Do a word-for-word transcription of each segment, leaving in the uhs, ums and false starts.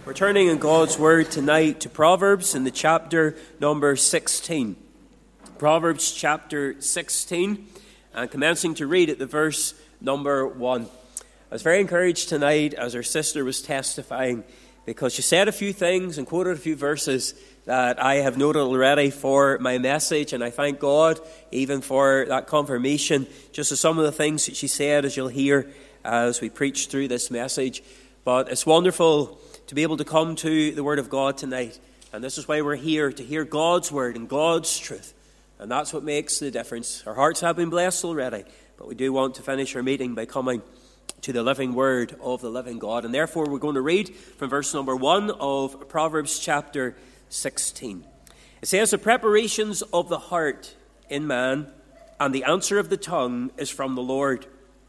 We're turning in God's Word tonight to Proverbs in the chapter number sixteen. Proverbs chapter sixteen, and commencing to read at the verse number one. I was very encouraged tonight as our sister was testifying, because she said a few things and quoted a few verses that I have noted already for my message, and I thank God even for that confirmation, just as some of the things that she said, as you'll hear as we preach through this message. But it's wonderful to be able to come to the Word of God tonight. And this is why we're here, to hear God's Word and God's truth. And that's what makes the difference. Our hearts have been blessed already, but we do want to finish our meeting by coming to the living Word of the living God. And therefore we're going to read from verse number one of Proverbs chapter sixteen. It says, "The preparations of the heart in man, and the answer of the tongue is from the Lord.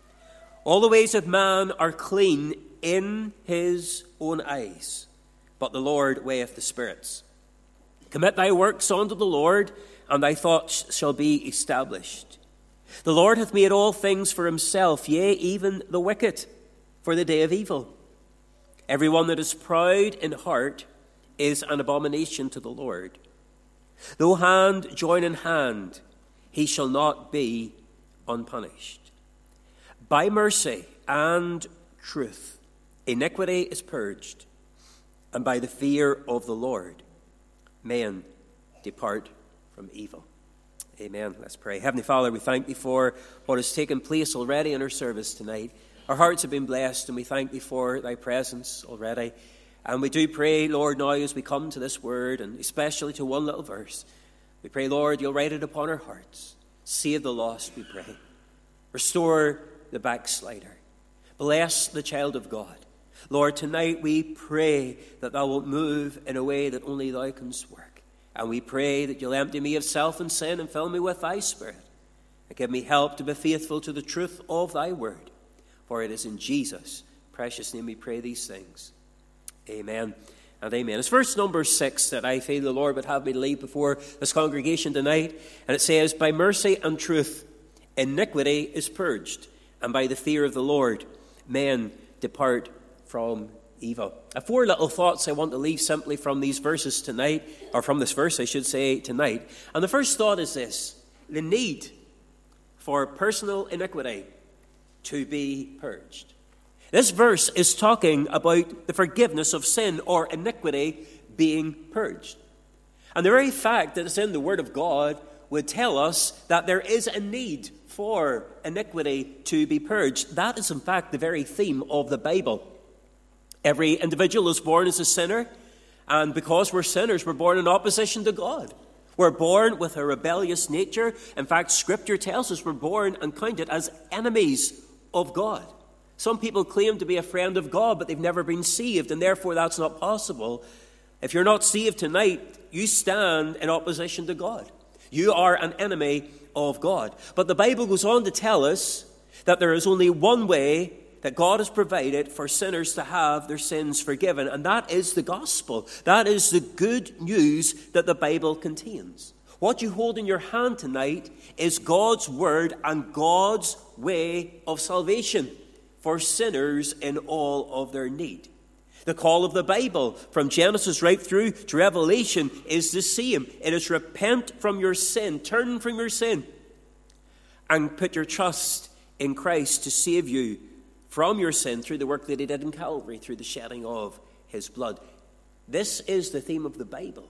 All the ways of man are clean in his own eyes, but the Lord weigheth the spirits. Commit thy works unto the Lord, and thy thoughts shall be established. The Lord hath made all things for himself, yea, even the wicked, for the day of evil. Every one that is proud in heart is an abomination to the Lord. Though hand join in hand, he shall not be unpunished. By mercy and truth iniquity is purged, and by the fear of the Lord men depart from evil." Amen. Let's pray. Heavenly Father, we thank thee for what has taken place already in our service tonight. Our hearts have been blessed, and we thank thee for thy presence already. And we do pray, Lord, now as we come to this word, and especially to one little verse, we pray, Lord, you'll write it upon our hearts. Save the lost, we pray. Restore the backslider. Bless the child of God. Lord, tonight we pray that thou wilt move in a way that only thou canst work. And we pray that you'll empty me of self and sin and fill me with thy Spirit. And give me help to be faithful to the truth of thy word. For it is in Jesus' precious name we pray these things. Amen and amen. It's verse number six that I feel the Lord would have me to lead before this congregation tonight. And it says, "By mercy and truth iniquity is purged, and by the fear of the Lord men depart from evil." I have four little thoughts I want to leave simply from these verses tonight, or from this verse I should say tonight. And the first thought is this: the need for personal iniquity to be purged. This verse is talking about the forgiveness of sin or iniquity being purged. And the very fact that it's in the Word of God would tell us that there is a need for iniquity to be purged. That is in fact the very theme of the Bible. Every individual is born as a sinner, and because we're sinners, we're born in opposition to God. We're born with a rebellious nature. In fact, Scripture tells us we're born and counted as enemies of God. Some people claim to be a friend of God, but they've never been saved, and therefore that's not possible. If you're not saved tonight, you stand in opposition to God. You are an enemy of God. But the Bible goes on to tell us that there is only one way that God has provided for sinners to have their sins forgiven, and that is the gospel. That is the good news that the Bible contains. What you hold in your hand tonight is God's word and God's way of salvation for sinners in all of their need. The call of the Bible, from Genesis right through to Revelation, is the same. It is repent from your sin, turn from your sin, and put your trust in Christ to save you from your sin through the work that he did in Calvary, through the shedding of his blood. This is the theme of the Bible.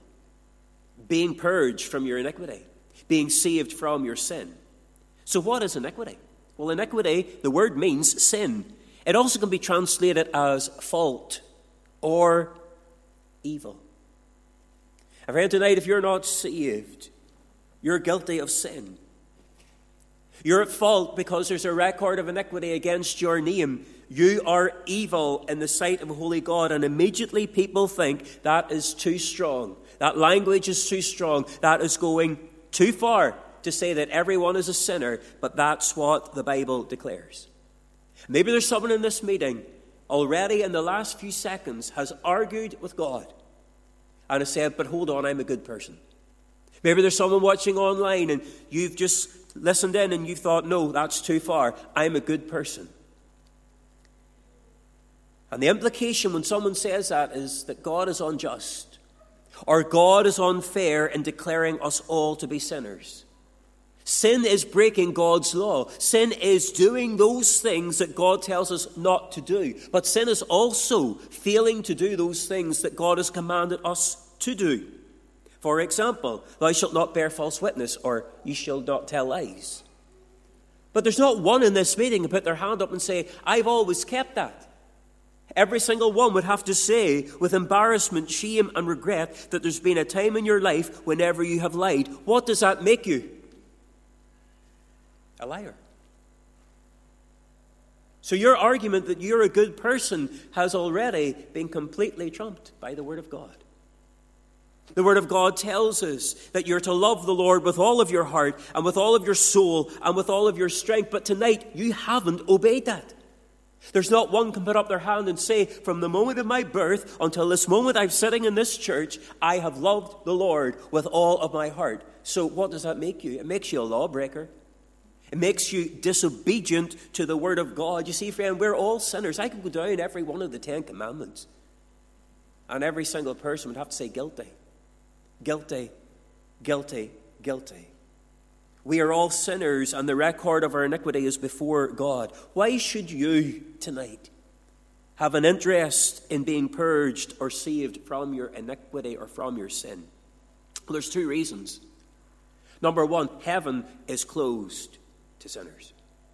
Being purged from your iniquity, being saved from your sin. So what is iniquity? Well, iniquity, the word means sin. It also can be translated as fault or evil. And friend, tonight, if you're not saved, you're guilty of sin. You're at fault because there's a record of iniquity against your name. You are evil in the sight of a holy God, and immediately people think that is too strong. That language is too strong. That is going too far to say that everyone is a sinner, but that's what the Bible declares. Maybe there's someone in this meeting already in the last few seconds has argued with God and has said, but hold on, I'm a good person. Maybe there's someone watching online and you've just listened in and you thought, no, that's too far. I'm a good person. And the implication when someone says that is that God is unjust, or God is unfair in declaring us all to be sinners. Sin is breaking God's law. Sin is doing those things that God tells us not to do. But sin is also failing to do those things that God has commanded us to do. For example, thou shalt not bear false witness, or you shall not tell lies. But there's not one in this meeting who put their hand up and say, I've always kept that. Every single one would have to say with embarrassment, shame and regret that there's been a time in your life whenever you have lied. What does that make you? A liar. So your argument that you're a good person has already been completely trumped by the Word of God. The Word of God tells us that you're to love the Lord with all of your heart and with all of your soul and with all of your strength. But tonight, you haven't obeyed that. There's not one can put up their hand and say, from the moment of my birth until this moment I'm sitting in this church, I have loved the Lord with all of my heart. So what does that make you? It makes you a lawbreaker. It makes you disobedient to the Word of God. You see, friend, we're all sinners. I could go down every one of the Ten Commandments, and every single person would have to say guilty. Guilty, guilty, guilty. We are all sinners, and the record of our iniquity is before God. Why should you tonight have an interest in being purged or saved from your iniquity or from your sin? Well, there's two reasons. Number one, heaven is closed to sinners.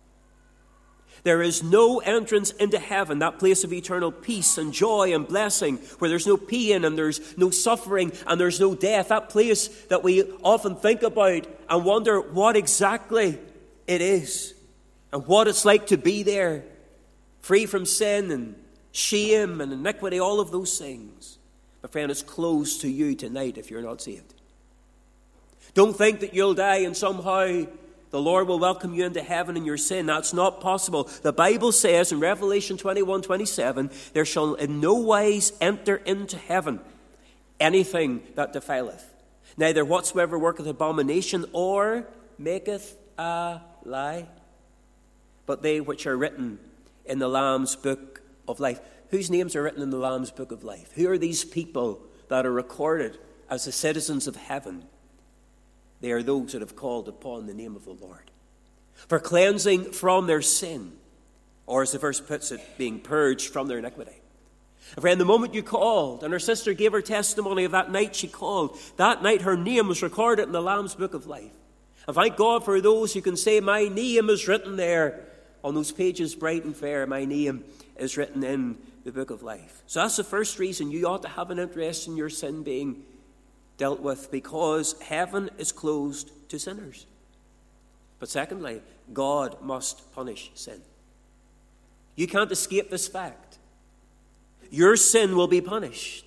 There is no entrance into heaven, that place of eternal peace and joy and blessing, where there's no pain and there's no suffering and there's no death. That place that we often think about and wonder what exactly it is and what it's like to be there, free from sin and shame and iniquity, all of those things. My friend, it's closed to you tonight if you're not saved. Don't think that you'll die and somehow the Lord will welcome you into heaven in your sin. That's not possible. The Bible says in Revelation twenty-one twenty-seven, there shall in no wise enter into heaven anything that defileth, neither whatsoever worketh abomination or maketh a lie, but they which are written in the Lamb's book of life. Whose names are written in the Lamb's book of life? Who are these people that are recorded as the citizens of heaven? They are those that have called upon the name of the Lord for cleansing from their sin, or as the verse puts it, being purged from their iniquity. Friend, the moment you called, and her sister gave her testimony of that night she called, that night her name was recorded in the Lamb's book of life. And thank God for those who can say, my name is written there on those pages bright and fair. My name is written in the book of life. So that's the first reason you ought to have an interest in your sin being dealt with, because heaven is closed to sinners. But secondly, God must punish sin. You can't escape this fact. Your sin will be punished.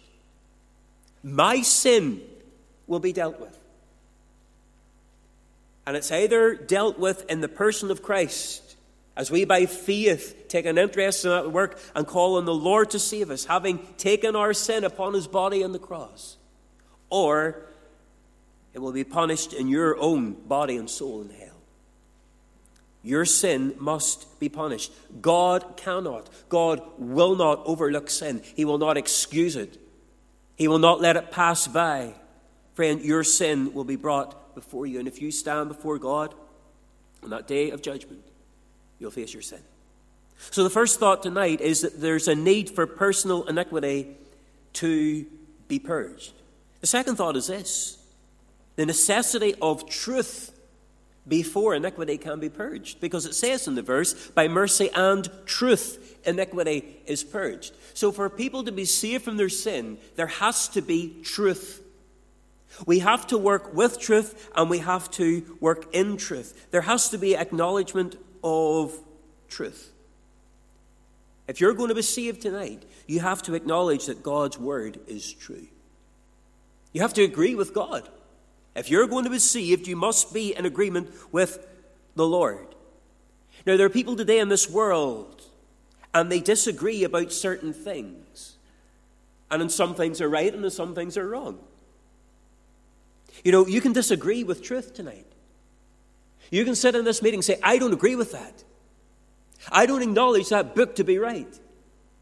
My sin will be dealt with. And it's either dealt with in the person of Christ, as we by faith take an interest in that work and call on the Lord to save us, having taken our sin upon his body on the cross, or it will be punished in your own body and soul in hell. Your sin must be punished. God cannot, God will not overlook sin. He will not excuse it. He will not let it pass by. Friend, your sin will be brought before you. And if you stand before God on that day of judgment, you'll face your sin. So the first thought tonight is that there's a need for personal iniquity to be purged. The second thought is this: the necessity of truth before iniquity can be purged. Because it says in the verse, by mercy and truth, iniquity is purged. So for people to be saved from their sin, there has to be truth. We have to work with truth and we have to work in truth. There has to be acknowledgement of truth. If you're going to be saved tonight, you have to acknowledge that God's word is true. You have to agree with God. If you're going to be saved, you must be in agreement with the Lord. Now, there are people today in this world, and they disagree about certain things. And in some things are right, and in some things are wrong. You know, you can disagree with truth tonight. You can sit in this meeting and say, I don't agree with that. I don't acknowledge that book to be right.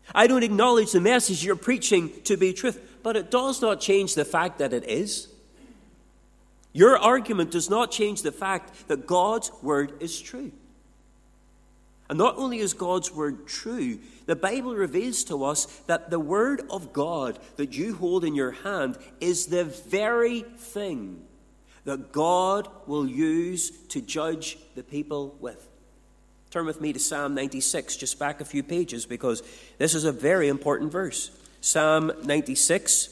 I don't acknowledge the message you're preaching to be truth. But it does not change the fact that it is. Your argument does not change the fact that God's word is true. And not only is God's word true, the Bible reveals to us that the word of God that you hold in your hand is the very thing that God will use to judge the people with. Turn with me to Psalm ninety-six, just back a few pages, because this is a very important verse. Psalm ninety-six.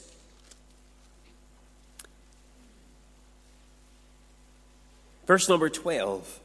Verse number twelve.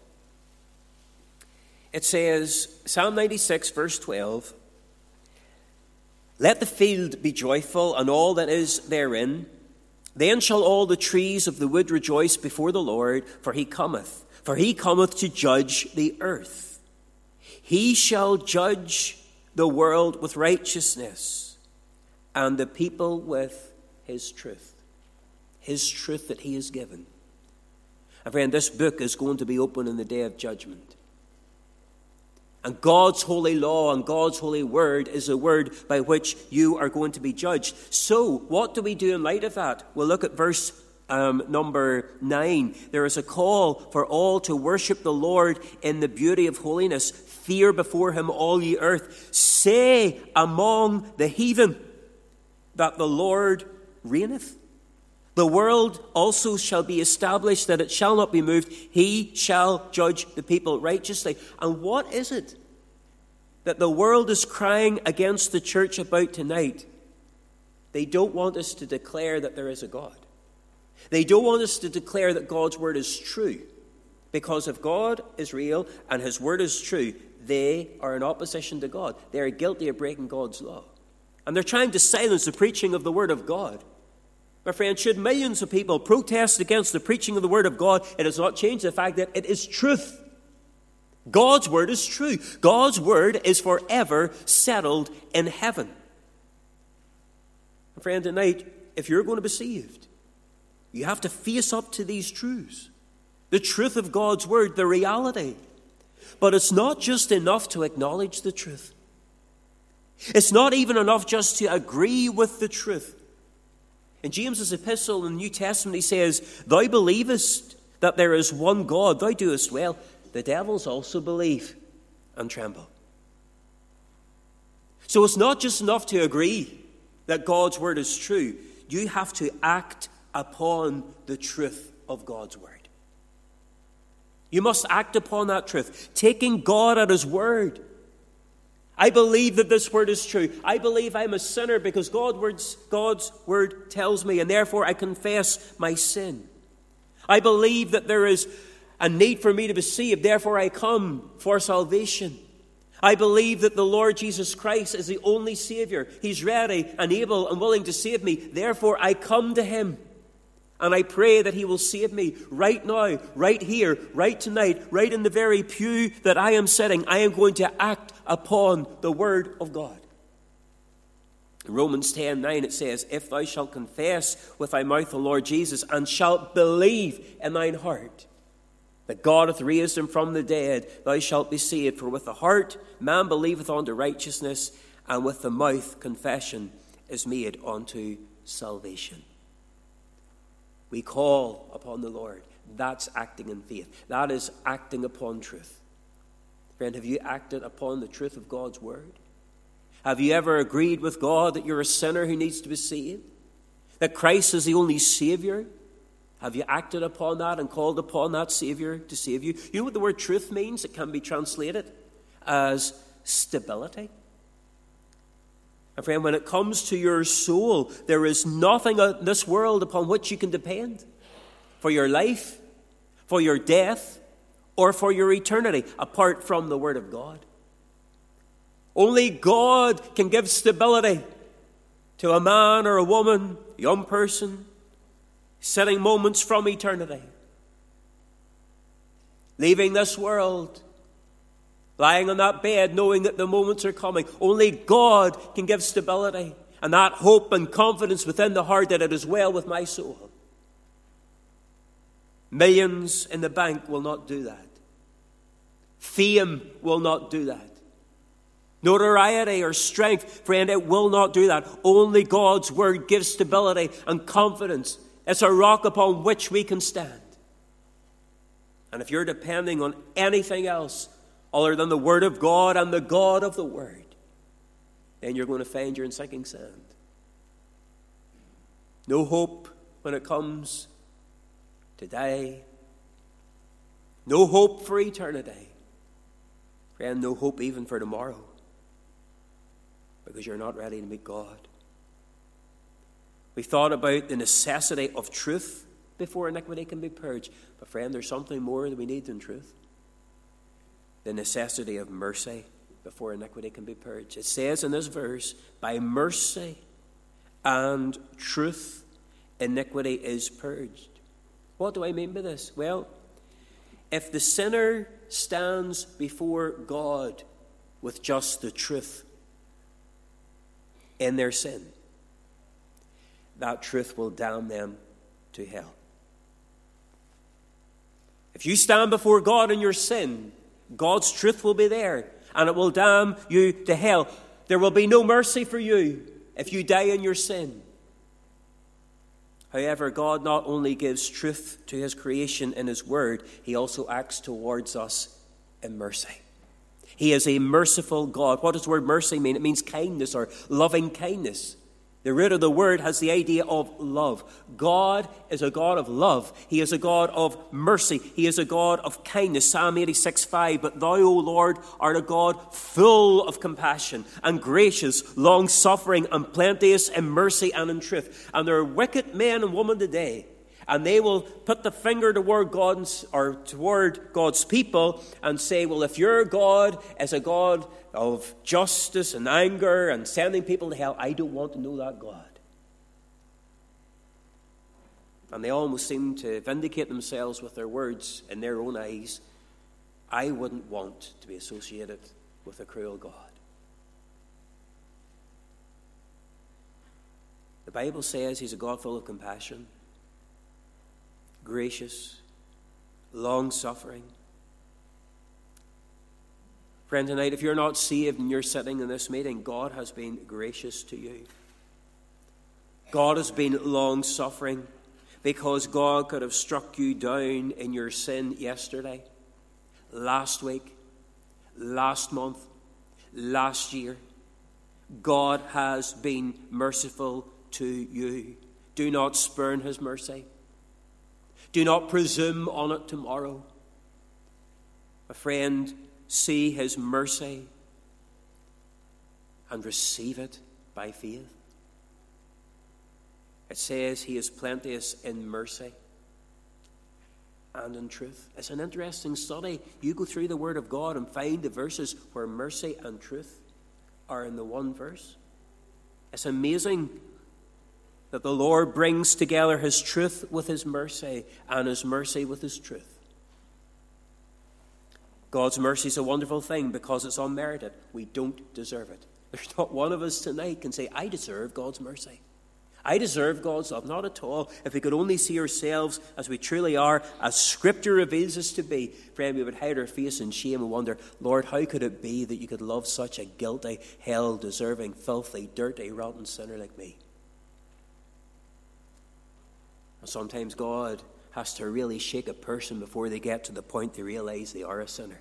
It says, Psalm ninety-six, verse twelve, "Let the field be joyful, and all that is therein. Then shall all the trees of the wood rejoice before the Lord, for he cometh. For he cometh to judge the earth. He shall judge the world with righteousness, and the people with his truth." His truth that he has given. And friend, this book is going to be open in the day of judgment. And God's holy law and God's holy word is a word by which you are going to be judged. So, what do we do in light of that? We'll look at verse um, number nine. There is a call for all to worship the Lord in the beauty of holiness. "Fear before him all ye earth. Say among the heathen that the Lord reigneth. The world also shall be established, that it shall not be moved. He shall judge the people righteously." And what is it that the world is crying against the church about tonight? They don't want us to declare that there is a God. They don't want us to declare that God's word is true. Because if God is real and his word is true, they are in opposition to God. They are guilty of breaking God's law. And they're trying to silence the preaching of the word of God. My friend, should millions of people protest against the preaching of the word of God, it does not change the fact that it is truth. God's word is true. God's word is forever settled in heaven. My friend, tonight, if you're going to be saved, you have to face up to these truths. The truth of God's word, the reality. But it's not just enough to acknowledge the truth. It's not even enough just to agree with the truth. In James's epistle in the New Testament, he says, "Thou believest that there is one God, thou doest well. The devils also believe and tremble." So it's not just enough to agree that God's word is true. You have to act upon the truth of God's word. You must act upon that truth, taking God at his word. I believe that this word is true. I believe I'm a sinner because God's word tells me, and therefore I confess my sin. I believe that there is a need for me to be saved, therefore I come for salvation. I believe that the Lord Jesus Christ is the only Savior. He's ready and able and willing to save me, therefore I come to him. And I pray that he will save me right now, right here, right tonight, right in the very pew that I am sitting. I am going to act upon the word of God. In Romans ten nine it says, "If thou shalt confess with thy mouth the Lord Jesus, and shalt believe in thine heart that God hath raised him from the dead, thou shalt be saved. For with the heart man believeth unto righteousness, and with the mouth confession is made unto salvation." We call upon the Lord. That's acting in faith. That is acting upon truth. Friend, have you acted upon the truth of God's word? Have you ever agreed with God that you're a sinner who needs to be saved? That Christ is the only Savior? Have you acted upon that and called upon that Savior to save you? You know what the word truth means? It can be translated as stability. And friend, when it comes to your soul, there is nothing in this world upon which you can depend for your life, for your death, or for your eternity, apart from the word of God. Only God can give stability to a man or a woman, a young person, sitting moments from eternity, leaving this world, lying on that bed, knowing that the moments are coming. Only God can give stability and that hope and confidence within the heart that it is well with my soul. Millions in the bank will not do that. Fame will not do that. notoriety or strength. Friend, it will not do that. Only God's word gives stability and confidence. It's a rock upon which we can stand. And if you're depending on anything else other than the word of God and the God of the word, then you're going to find you're in sinking sand. No hope when it comes today. No hope for eternity. Friend, no hope even for tomorrow. Because you're not ready to meet God. We thought about the necessity of truth before iniquity can be purged. But friend, there's something more that we need than truth. The necessity of mercy before iniquity can be purged. It says in this verse, by mercy and truth, iniquity is purged. What do I mean by this? Well, if the sinner stands before God with just the truth in their sin, that truth will damn them to hell. If you stand before God in your sin, God's truth will be there, and it will damn you to hell. There will be no mercy for you if you die in your sin. However, God not only gives truth to his creation in his word, he also acts towards us in mercy. He is a merciful God. What does the word mercy mean? It means kindness or loving kindness. The root of the word has the idea of love. God is a God of love. He is a God of mercy. He is a God of kindness. Psalm eighty-six five, but thou, O Lord, art a God full of compassion and gracious, long-suffering and plenteous in mercy and in truth. And there are wicked men and women today, and they will put the finger toward God's, or toward God's people and say, well, if your God is a God of justice and anger and sending people to hell, I don't want to know that God. And they almost seem to vindicate themselves with their words in their own eyes. I wouldn't want to be associated with a cruel God. The Bible says he's a God full of compassion, gracious, long-suffering. Friend, tonight, if you're not saved and you're sitting in this meeting, God has been gracious to you. God has been long-suffering because God could have struck you down in your sin yesterday, last week, last month, last year. God has been merciful to you. Do not spurn his mercy. Do not presume on it tomorrow. My friend, see his mercy and receive it by faith. It says he is plenteous in mercy and in truth. It's an interesting study. You go through the Word of God and find the verses where mercy and truth are in the one verse. It's amazing that the Lord brings together his truth with his mercy and his mercy with his truth. God's mercy is a wonderful thing because it's unmerited. We don't deserve it. There's not one of us tonight can say, I deserve God's mercy. I deserve God's love. Not at all. If we could only see ourselves as we truly are, as Scripture reveals us to be, friend, we would hide our face in shame and wonder, Lord, how could it be that you could love such a guilty, hell-deserving, filthy, dirty, rotten sinner like me? And sometimes God has to really shake a person before they get to the point they realize they are a sinner.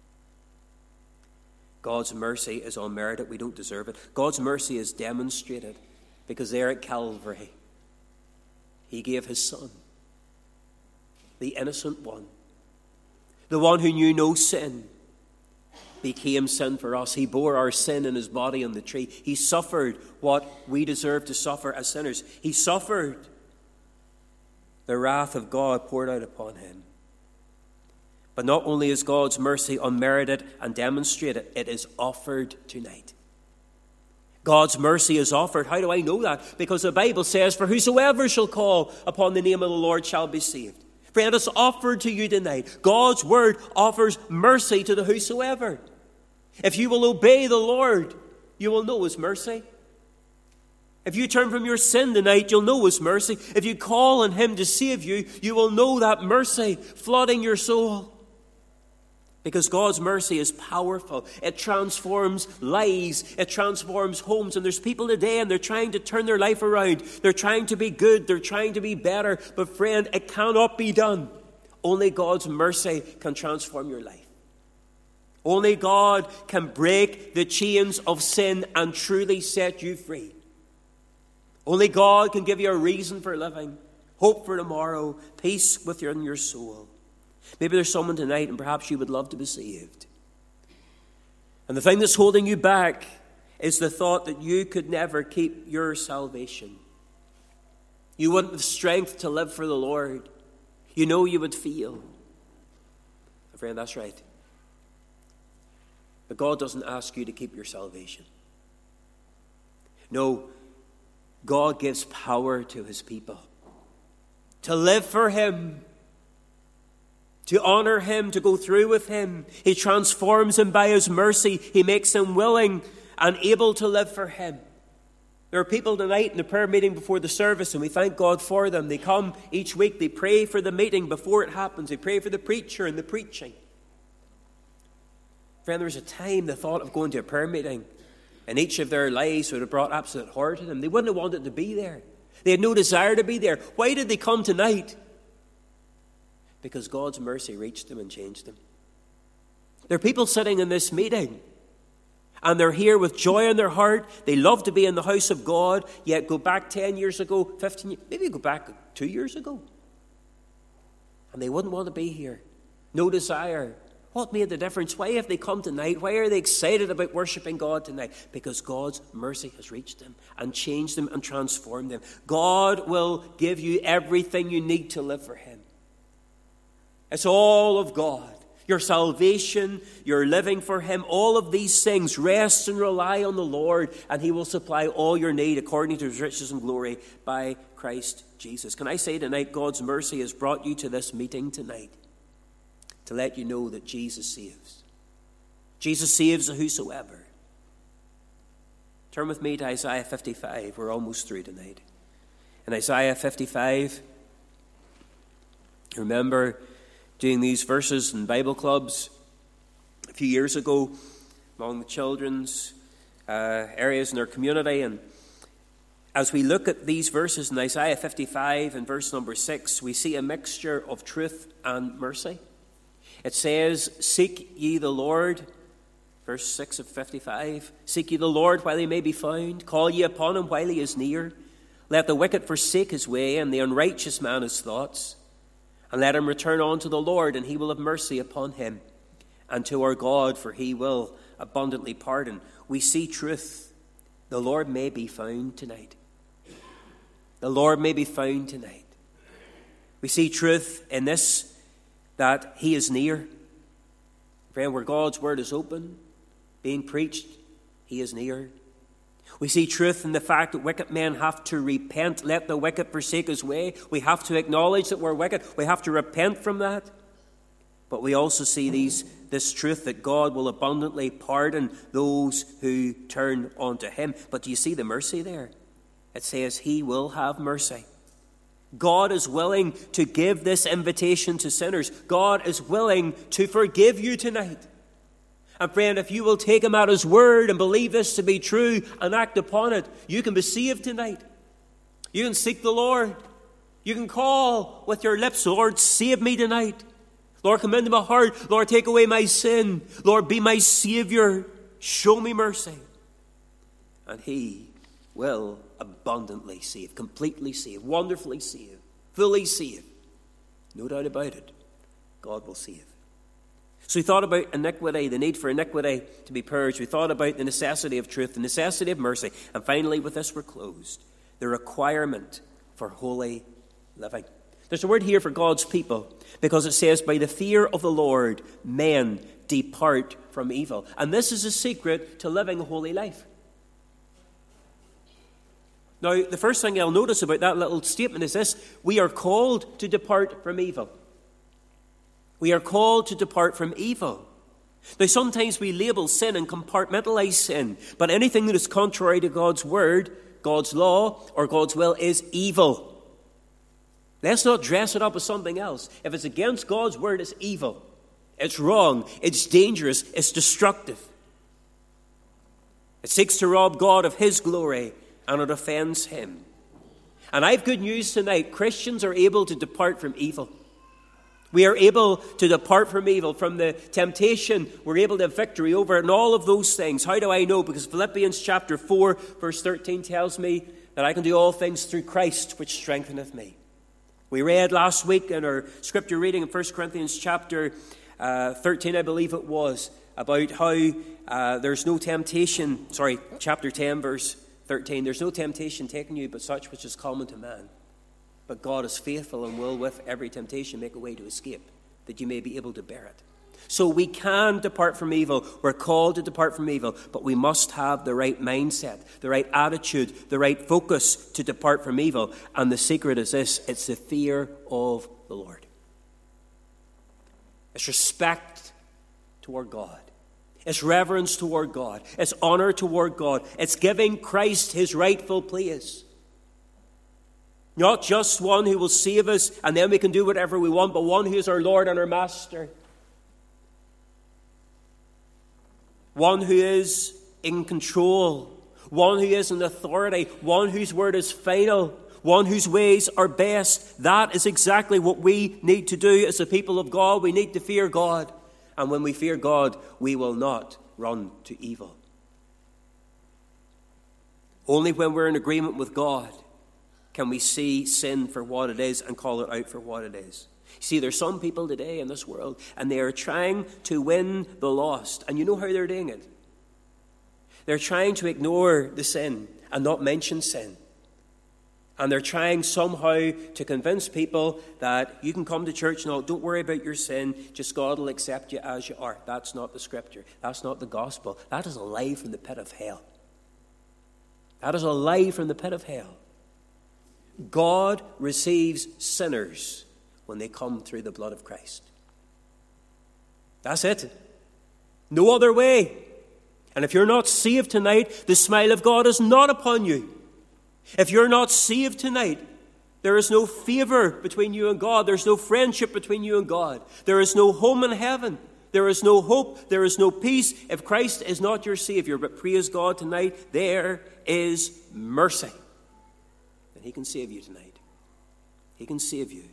God's mercy is unmerited. We don't deserve it. God's mercy is demonstrated because there at Calvary, he gave his Son, the innocent one, the one who knew no sin, became sin for us. He bore our sin in his body on the tree. He suffered what we deserve to suffer as sinners. He suffered the wrath of God poured out upon him. But not only is God's mercy unmerited and demonstrated, it is offered tonight. God's mercy is offered. How do I know that? Because the Bible says, for whosoever shall call upon the name of the Lord shall be saved. Friend, it's offered to you tonight. God's word offers mercy to the whosoever. If you will obey the Lord, you will know his mercy. If you turn from your sin tonight, you'll know his mercy. If you call on him to save you, you will know that mercy flooding your soul. Because God's mercy is powerful. It transforms lives. It transforms homes. And there's people today and they're trying to turn their life around. They're trying to be good. They're trying to be better. But friend, it cannot be done. Only God's mercy can transform your life. Only God can break the chains of sin and truly set you free. Only God can give you a reason for living, hope for tomorrow, peace within your soul. Maybe there's someone tonight and perhaps you would love to be saved. And the thing that's holding you back is the thought that you could never keep your salvation. You wouldn't have strength to live for the Lord. You know you would fail. My friend, that's right. But God doesn't ask you to keep your salvation. No, God gives power to his people to live for him, to honor him, to go through with him. He transforms them by his mercy. He makes them willing and able to live for him. There are people tonight in the prayer meeting before the service, and we thank God for them. They come each week. They pray for the meeting before it happens. They pray for the preacher and the preaching. Friend, there was a time the thought of going to a prayer meeting in each of their lives would have brought absolute horror to them. They wouldn't have wanted to be there. They had no desire to be there. Why did they come tonight? Because God's mercy reached them and changed them. There are people sitting in this meeting, and they're here with joy in their heart. They love to be in the house of God, yet go back ten years ago, fifteen years, maybe go back two years ago. And they wouldn't want to be here. No desire. What made the difference? Why have they come tonight? Why are they excited about worshiping God tonight? Because God's mercy has reached them and changed them and transformed them. God will give you everything you need to live for him. It's all of God. Your salvation, your living for him, all of these things, rest and rely on the Lord, and he will supply all your need according to his riches and glory by Christ Jesus. Can I say tonight, God's mercy has brought you to this meeting tonight to let you know that Jesus saves. Jesus saves whosoever. Turn with me to Isaiah fifty-five. We're almost through tonight. In Isaiah fifty-five, remember doing these verses in Bible clubs a few years ago among the children's uh, areas in our community. And as we look at these verses in Isaiah fifty-five and verse number six, we see a mixture of truth and mercy. It says, "Seek ye the Lord," verse six of fifty-five, "Seek ye the Lord while he may be found. Call ye upon him while he is near. Let the wicked forsake his way, and the unrighteous man his thoughts. And let him return unto the Lord, and he will have mercy upon him. And to our God, for he will abundantly pardon." We see truth. The Lord may be found tonight. The Lord may be found tonight. We see truth in this, that he is near. Friend, where God's word is open, being preached, he is near. We see truth in the fact that wicked men have to repent. Let the wicked forsake his way. We have to acknowledge that we're wicked. We have to repent from that. But we also see these, this truth that God will abundantly pardon those who turn unto him. But do you see the mercy there? It says he will have mercy. God is willing to give this invitation to sinners. God is willing to forgive you tonight. And friend, if you will take him at his word and believe this to be true and act upon it, you can be saved tonight. You can seek the Lord. You can call with your lips, "Lord, save me tonight. Lord, come into my heart. Lord, take away my sin. Lord, be my Savior. Show me mercy." And he will abundantly save, completely save, wonderfully save, fully save. No doubt about it. God will save. So we thought about iniquity, the need for iniquity to be purged. We thought about the necessity of truth, the necessity of mercy. And finally, with this we're closed. The requirement for holy living. There's a word here for God's people because it says, "By the fear of the Lord, men depart from evil." And this is a secret to living a holy life. Now, the first thing I'll notice about that little statement is this: we are called to depart from evil. We are called to depart from evil. Now, sometimes we label sin and compartmentalize sin, but anything that is contrary to God's word, God's law, or God's will is evil. Let's not dress it up as something else. If it's against God's word, it's evil. It's wrong. It's dangerous. It's destructive. It seeks to rob God of his glory, and it offends him. And I have good news tonight. Christians are able to depart from evil. We are able to depart from evil, from the temptation. We're able to have victory over it, and all of those things. How do I know? Because Philippians chapter four, verse thirteen tells me that I can do all things through Christ, which strengtheneth me. We read last week in our scripture reading in First Corinthians chapter uh, thirteen, I believe it was, about how uh, there's no temptation, sorry, chapter ten, verse thirteen, there's no temptation taken you but such which is common to man. But God is faithful and will with every temptation make a way to escape, that you may be able to bear it. So we can depart from evil. We're called to depart from evil, but we must have the right mindset, the right attitude, the right focus to depart from evil. And the secret is this: it's the fear of the Lord. It's respect toward God. It's reverence toward God. It's honor toward God. It's giving Christ his rightful place. Not just one who will save us and then we can do whatever we want, but one who is our Lord and our Master. One who is in control. One who is in authority. One whose word is final. One whose ways are best. That is exactly what we need to do as the people of God. We need to fear God. And when we fear God, we will not run to evil. Only when we're in agreement with God can we see sin for what it is and call it out for what it is. See, there's some people today in this world, and they are trying to win the lost. And you know how they're doing it. They're trying to ignore the sin and not mention sin. And they're trying somehow to convince people that you can come to church and all, don't worry about your sin, just God will accept you as you are. That's not the scripture. That's not the gospel. That is a lie from the pit of hell. That is a lie from the pit of hell. God receives sinners when they come through the blood of Christ. That's it. No other way. And if you're not saved tonight, the smile of God is not upon you. If you're not saved tonight, there is no favor between you and God. There's no friendship between you and God. There is no home in heaven. There is no hope. There is no peace if Christ is not your Savior. But praise God tonight, there is mercy. And he can save you tonight. He can save you.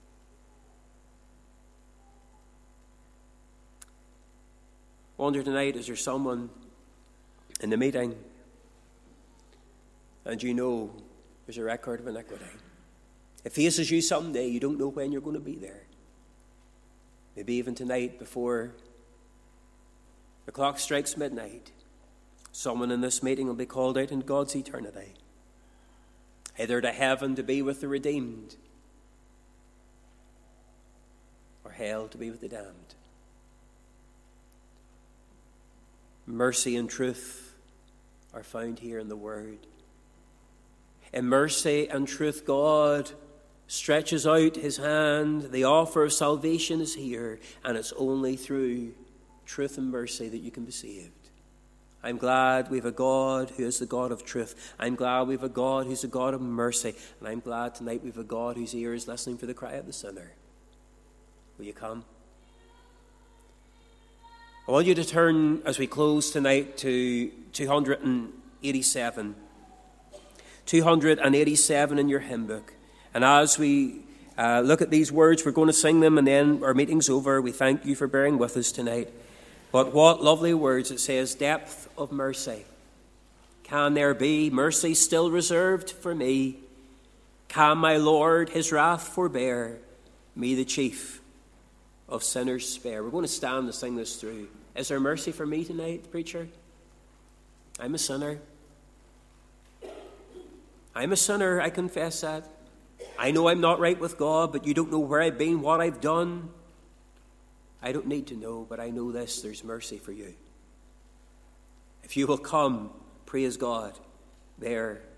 I wonder tonight, is there someone in the meeting and you know there's a record of iniquity? It faces you someday. You don't know when you're going to be there. Maybe even tonight before the clock strikes midnight, someone in this meeting will be called out in God's eternity, either to heaven to be with the redeemed or hell to be with the damned. Mercy and truth are found here in the Word. In mercy and truth, God stretches out his hand. The offer of salvation is here, and it's only through truth and mercy that you can be saved. I'm glad we have a God who is the God of truth. I'm glad we have a God who's a God of mercy. And I'm glad tonight we have a God whose ear is listening for the cry of the sinner. Will you come? I want you to turn, as we close tonight, to two hundred eighty-seven. two hundred eighty-seven in your hymn book. And as we uh, look at these words, we're going to sing them, and then our meeting's over. We thank you for bearing with us tonight. But what lovely words. It says, depth of mercy. Can there be mercy still reserved for me? Can my Lord his wrath forbear? Me the chief of sinners spare. We're going to stand and sing this through. Is there mercy for me tonight, preacher? I'm a sinner. I'm a sinner, I confess that. I know I'm not right with God, but you don't know where I've been, what I've done. I don't need to know, but I know this, there's mercy for you. If you will come, praise God, there